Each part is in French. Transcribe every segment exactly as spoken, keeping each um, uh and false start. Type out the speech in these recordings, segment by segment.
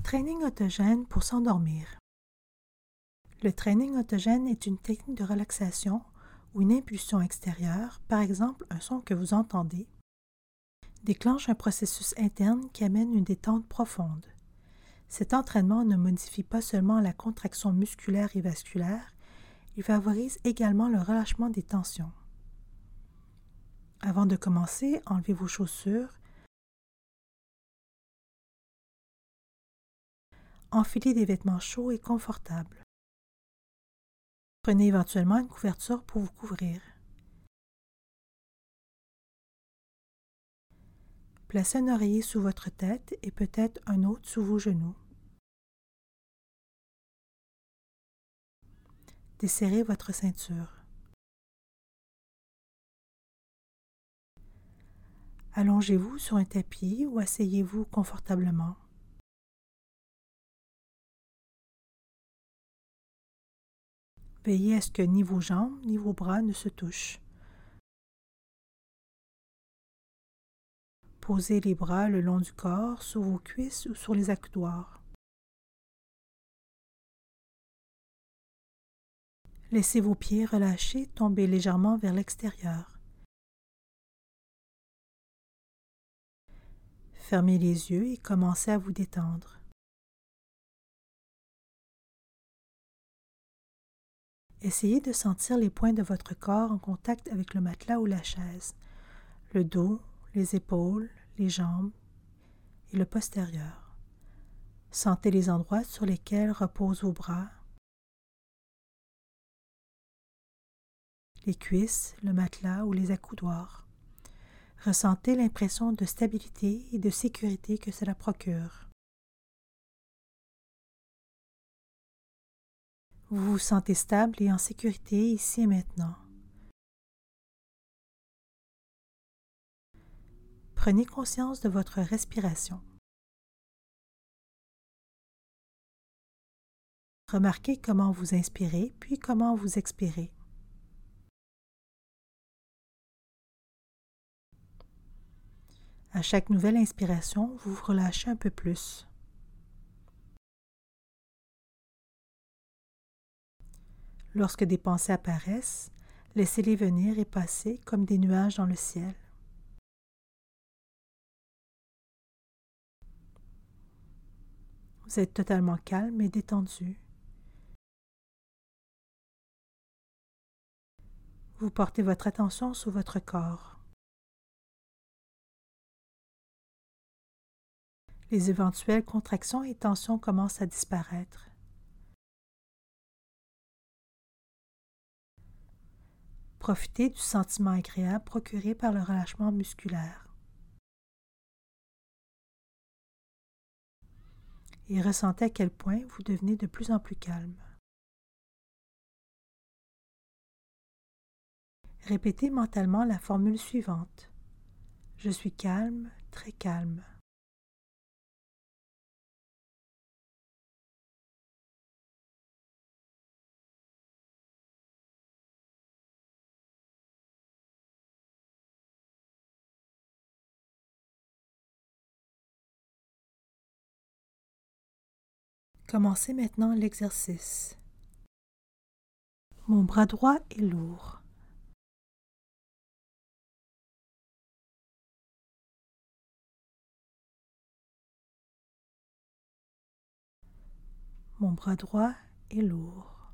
training autogène pour s'endormir. Le training autogène est une technique de relaxation où une impulsion extérieure, par exemple un son que vous entendez, déclenche un processus interne qui amène une détente profonde. Cet entraînement ne modifie pas seulement la contraction musculaire et vasculaire, il favorise également le relâchement des tensions. Avant de commencer, enlevez vos chaussures, enfilez des vêtements chauds et confortables. Prenez éventuellement une couverture pour vous couvrir. Placez un oreiller sous votre tête et peut-être un autre sous vos genoux. Desserrez votre ceinture. Allongez-vous sur un tapis ou asseyez-vous confortablement. Veillez à ce que ni vos jambes ni vos bras ne se touchent. Posez les bras le long du corps, sur vos cuisses ou sur les accoudoirs. Laissez vos pieds relâchés tomber légèrement vers l'extérieur. Fermez les yeux et commencez à vous détendre. Essayez de sentir les points de votre corps en contact avec le matelas ou la chaise, le dos, les épaules, les jambes et le postérieur. Sentez les endroits sur lesquels reposent vos bras, les cuisses, le matelas ou les accoudoirs. Ressentez l'impression de stabilité et de sécurité que cela procure. Vous vous sentez stable et en sécurité ici et maintenant. Prenez conscience de votre respiration. Remarquez comment vous inspirez puis comment vous expirez. À chaque nouvelle inspiration, vous vous relâchez un peu plus. Lorsque des pensées apparaissent, laissez-les venir et passer comme des nuages dans le ciel. Vous êtes totalement calme et détendu. Vous portez votre attention sur votre corps. Les éventuelles contractions et tensions commencent à disparaître. Profitez du sentiment agréable procuré par le relâchement musculaire. Et ressentez à quel point vous devenez de plus en plus calme. Répétez mentalement la formule suivante. Je suis calme, très calme. Commencez maintenant l'exercice. Mon bras droit est lourd. Mon bras droit est lourd.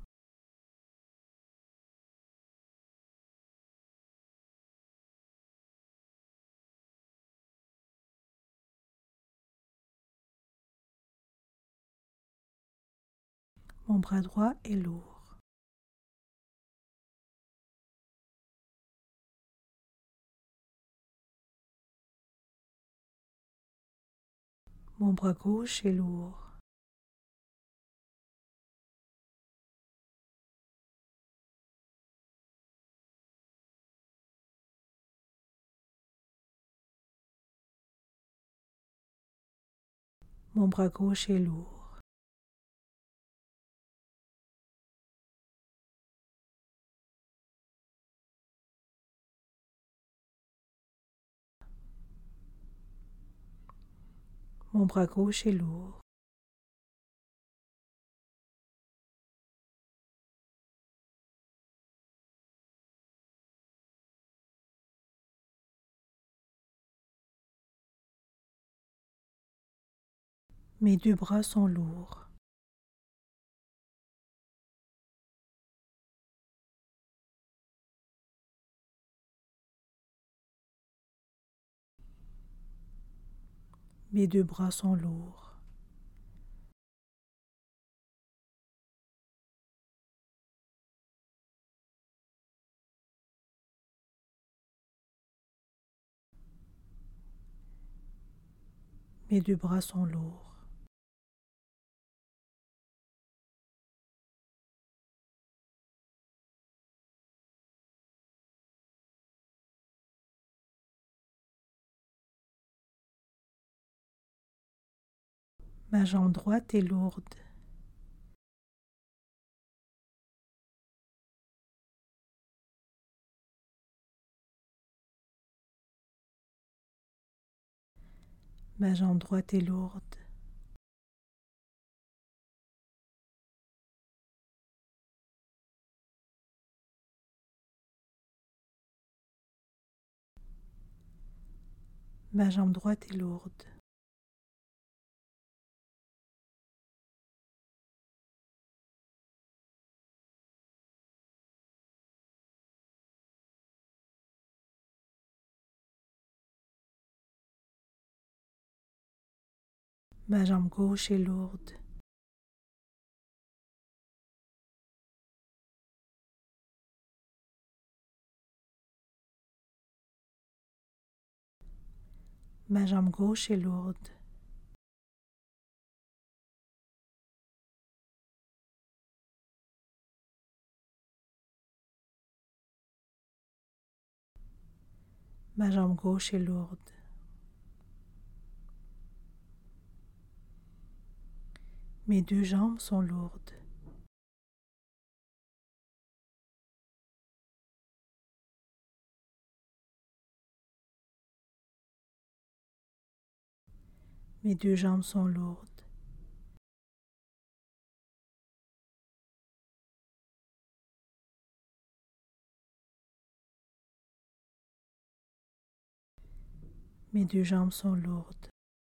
Mon bras droit est lourd. Mon bras gauche est lourd. Mon bras gauche est lourd. Mon bras gauche est lourd. Mes deux bras sont lourds. Mes deux bras sont lourds. Mes deux bras sont lourds. Ma jambe droite est lourde. Ma jambe droite est lourde. Ma jambe droite est lourde. Ma jambe gauche est lourde. Ma jambe gauche est lourde. Ma jambe gauche est lourde. Mes deux jambes sont lourdes. Mes deux jambes sont lourdes. Mes deux jambes sont lourdes.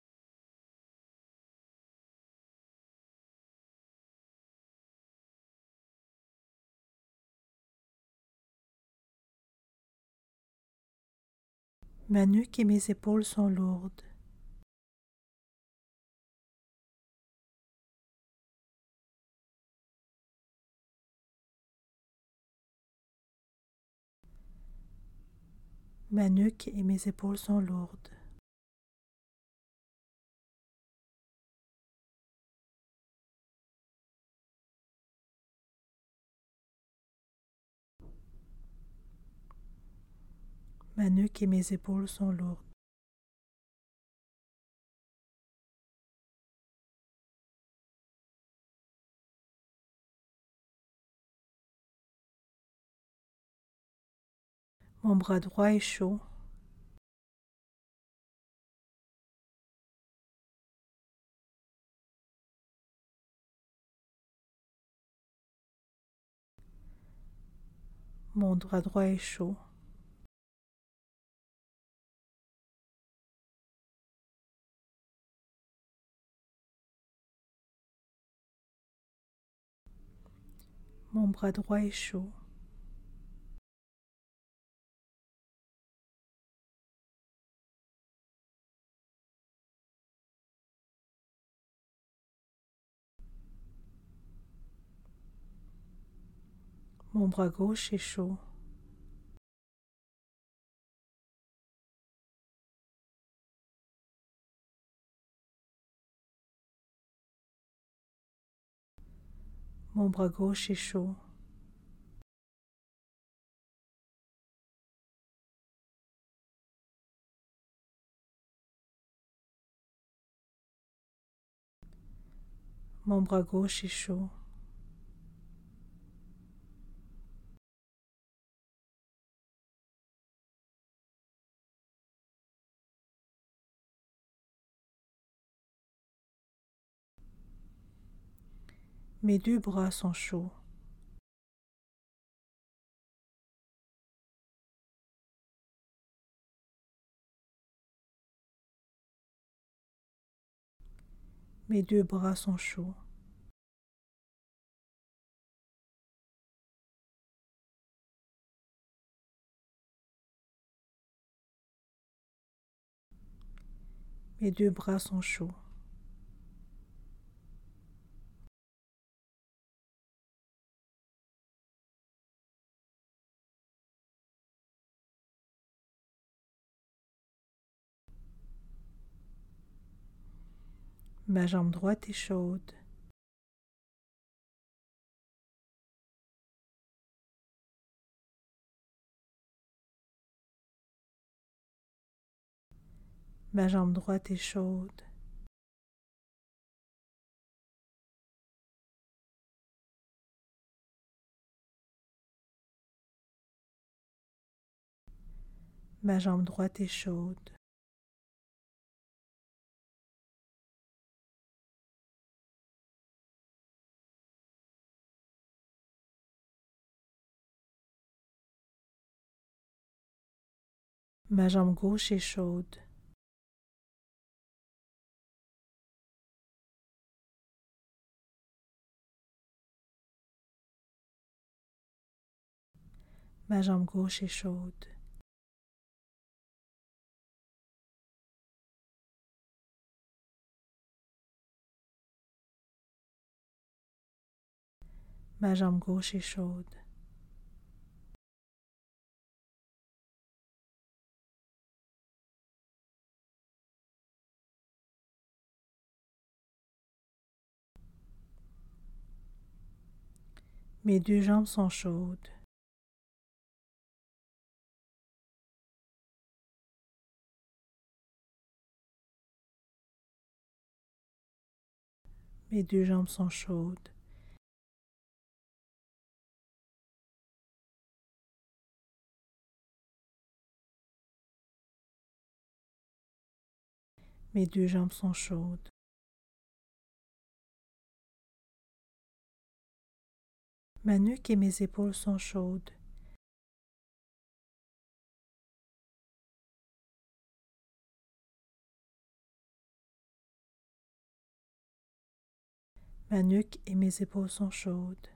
Ma nuque et mes épaules sont lourdes. Ma nuque et mes épaules sont lourdes. Ma nuque et mes épaules sont lourdes. Mon bras droit est chaud. Mon bras droit est chaud. Mon bras droit est chaud. Mon bras gauche est chaud. Mon bras gauche est chaud. Mon bras gauche est chaud. Mes deux bras sont chauds. Mes deux bras sont chauds. Mes deux bras sont chauds. Ma jambe droite est chaude. Ma jambe droite est chaude. Ma jambe droite est chaude. Ma jambe gauche est chaude. Ma jambe gauche est chaude. Ma jambe gauche est chaude. Mes deux jambes sont chaudes. Mes deux jambes sont chaudes. Mes deux jambes sont chaudes. Ma nuque et mes épaules sont chaudes. Ma nuque et mes épaules sont chaudes.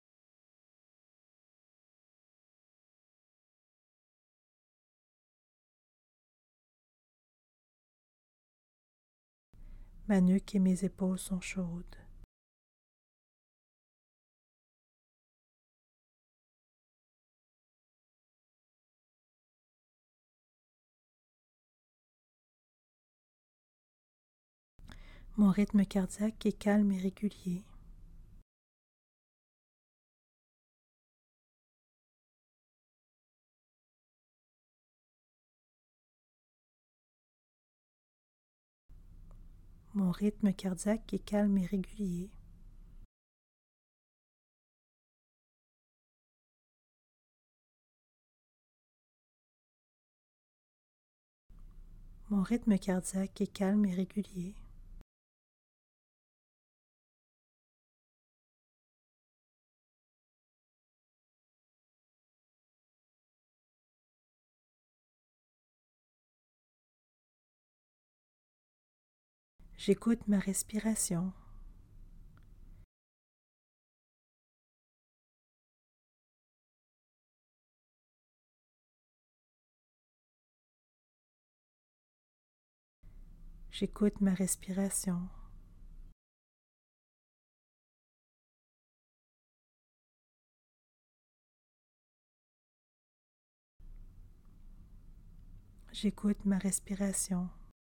Ma nuque et mes épaules sont chaudes. Mon rythme cardiaque est calme et régulier. Mon rythme cardiaque est calme et régulier. Mon rythme cardiaque est calme et régulier. J'écoute ma respiration. J'écoute ma respiration. J'écoute ma respiration.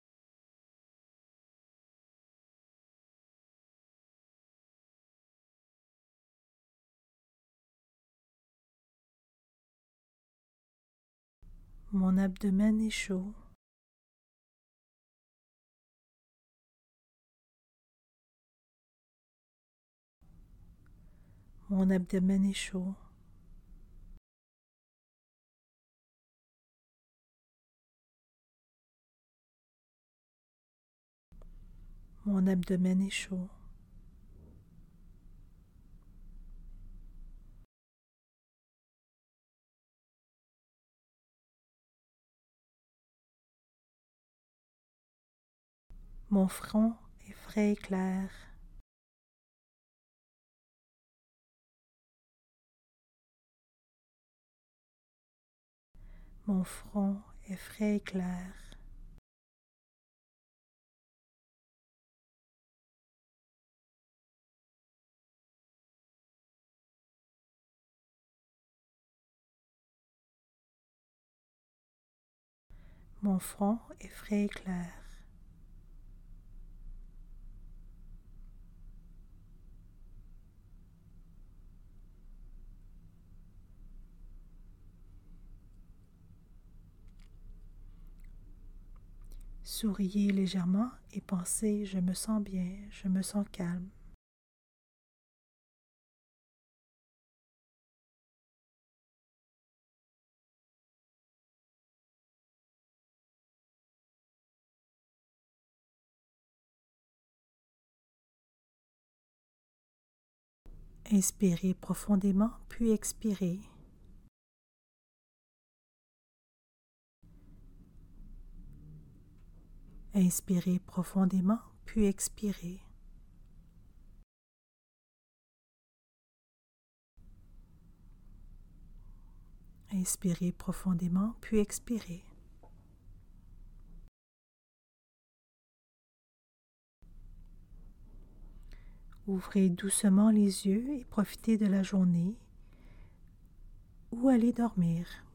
Mon abdomen est chaud. Mon abdomen est chaud. Mon abdomen est chaud. Mon front est frais et clair. Mon front est frais et clair. Mon front est frais et clair. Souriez légèrement et pensez « Je me sens bien, je me sens calme ». Inspirez profondément, puis expirez. Inspirez profondément, puis expirez. Inspirez profondément, puis expirez. Ouvrez doucement les yeux et profitez de la journée ou allez dormir.